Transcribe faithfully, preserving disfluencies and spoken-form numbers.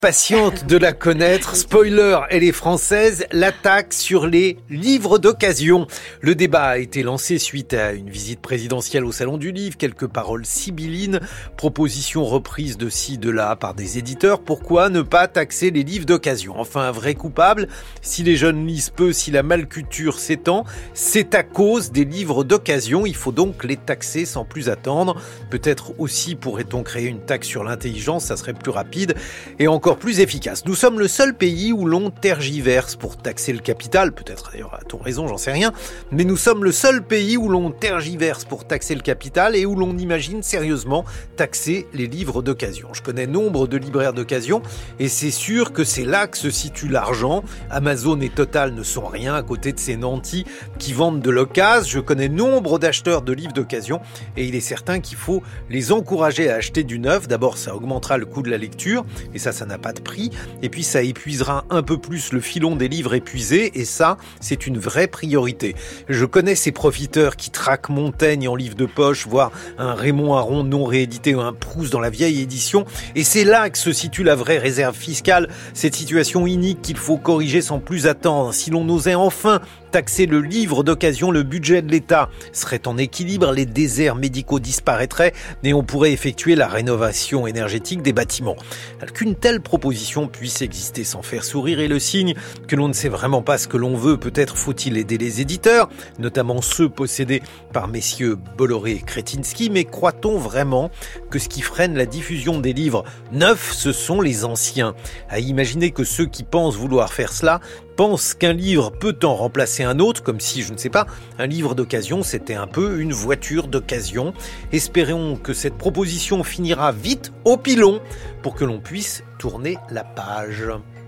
Patiente de la connaître, spoiler, elle est française, l'attaque sur les livres d'occasion. Le débat a été lancé suite à une visite présidentielle au Salon du Livre, quelques paroles sibyllines, propositions reprises de ci, de là par des éditeurs. Pourquoi ne pas taxer les livres d'occasion? Enfin, un vrai coupable, si les jeunes lisent peu, si la malculture s'étend, c'est à cause des livres d'occasion. Il faut donc les taxer sans plus attendre. Peut-être aussi pourrait-on créer une taxe sur l'intelligence, ça serait plus rapide et encore plus efficace. Nous sommes le seul pays où l'on tergiverse pour taxer le capital, peut-être d'ailleurs a-t-on raison, j'en sais rien, mais nous sommes le seul pays où l'on tergiverse pour taxer le capital et où l'on imagine sérieusement taxer les livres d'occasion. Je connais nombre de libraires d'occasion et c'est sûr que c'est là que se situe l'argent. Amazon et Total ne sont rien à côté de ces nantis qui vendent de l'occasion. Je connais nombre d'acheteurs de livres d'occasion et il est certain qu'il faut les encourager à acheter du neuf. D'abord, ça augmentera le coût de la lecture et ça, ça n'a pas de prix, et puis ça épuisera un peu plus le filon des livres épuisés, et ça, c'est une vraie priorité. Je connais ces profiteurs qui traquent Montaigne en livre de poche, voire un Raymond Aron non réédité ou un Proust dans la vieille édition, et c'est là que se situe la vraie réserve fiscale, cette situation inique qu'il faut corriger sans plus attendre. Si l'on osait enfin taxer le livre d'occasion, le budget de l'État serait en équilibre, les déserts médicaux disparaîtraient et on pourrait effectuer la rénovation énergétique des bâtiments. Qu'une telle proposition puisse exister sans faire sourire est le signe que l'on ne sait vraiment pas ce que l'on veut. Peut-être faut-il aider les éditeurs, notamment ceux possédés par messieurs Bolloré et Kretinsky, mais croit-on vraiment que ce qui freine la diffusion des livres neufs, ce sont les anciens? À imaginer que ceux qui pensent vouloir faire cela pense qu'un livre peut en remplacer un autre, comme si, je ne sais pas, un livre d'occasion, c'était un peu une voiture d'occasion. Espérons que cette proposition finira vite au pilon pour que l'on puisse tourner la page.